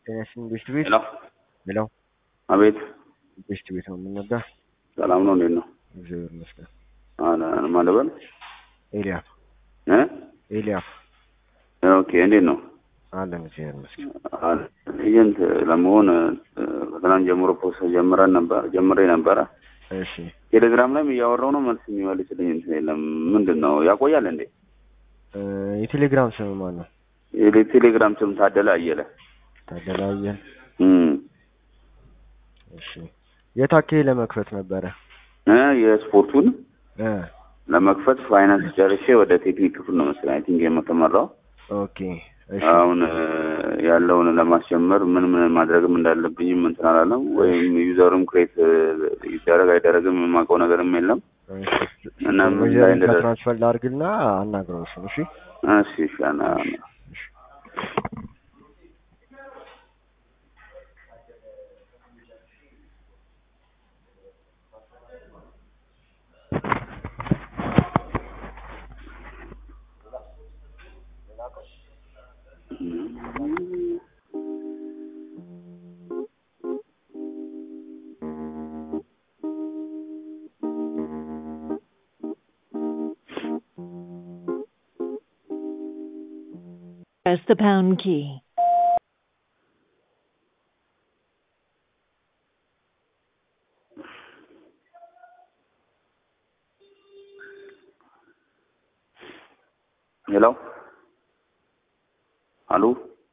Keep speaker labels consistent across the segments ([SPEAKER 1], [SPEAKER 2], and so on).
[SPEAKER 1] ጤናሽን ቤስት ቤት
[SPEAKER 2] ሄሎ
[SPEAKER 1] ሄሎ
[SPEAKER 2] አቤት
[SPEAKER 1] ቤስት ቤት ነው የምንወዳ።
[SPEAKER 2] ሰላም ነው እንዴት ነው?
[SPEAKER 1] እግዚአብሔር ይመስገን።
[SPEAKER 2] ማለበል
[SPEAKER 1] ኤልያስ
[SPEAKER 2] እ
[SPEAKER 1] ኤልያስ
[SPEAKER 2] ኦኬ እንዴት ነው?
[SPEAKER 1] አለን እግዚአብሔር ይመስገን።
[SPEAKER 2] ኤጀንት ለመሆን ከትናንት ጀምሮ ፖስት ጀምሬ ነበረ።
[SPEAKER 1] እሺ
[SPEAKER 2] ቴሌግራም ላይም እያወራው ነው፣ መልስ የሚመልስልኝ እንትን የለም። ምንድን ነው ያቆያል እንዴ?
[SPEAKER 1] የቴሌግራም ስም ማን ነው?
[SPEAKER 2] የቴሌግራም ስም ታደለ አየለ።
[SPEAKER 1] ታደለ አየለ። እሺ የታኬ ለመክፈት ነበረ
[SPEAKER 2] የስፖርቱን ለመክፈት ፋይናንስ ጨርሼ ወደ ቴክኒክ ክፍል ነው መሰለኝ አይ ቲንክ የምተመራው።
[SPEAKER 1] ኦኬ እሺ
[SPEAKER 2] አሁን ያለውን ለማስጀመር ምን ማድረግም እንዳለብኝም እንትን አላለም። ወይም ዩዘሩም ክሬት ይደረግ አይደረግም የማውቀው ነገርም የለም። እና ምን ላይ
[SPEAKER 1] ትራንስፈር ላድርግና አናግረው እሱ። እሺ
[SPEAKER 2] እሺ አና
[SPEAKER 3] Press the pound key.
[SPEAKER 2] Hello? Hello?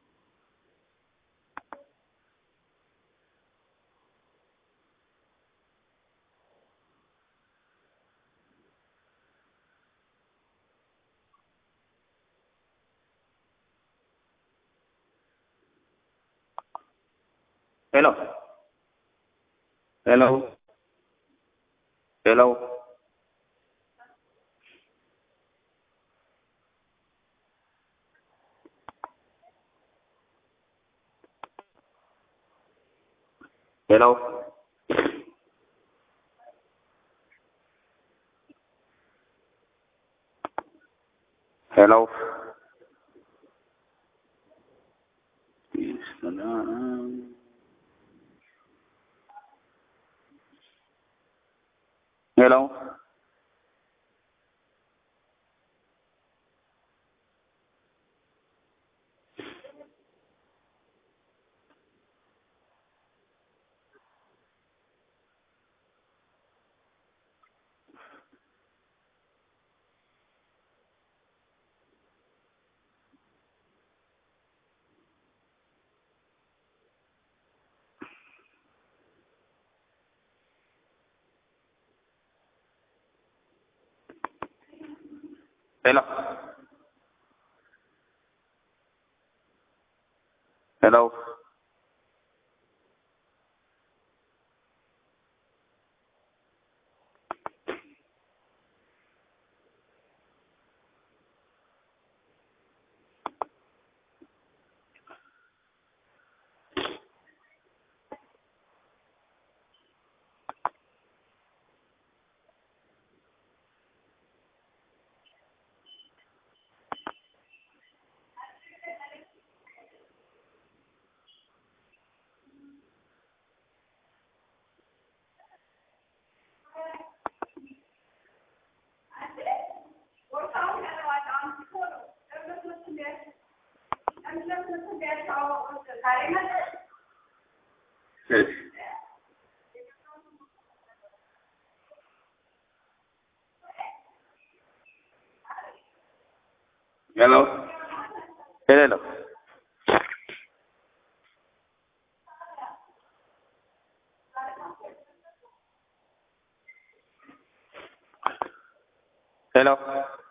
[SPEAKER 2] Hello? Hello? Hello? Hello? Hello? Hello? Hello? Hello? Yes. Hello? Hello? Hello?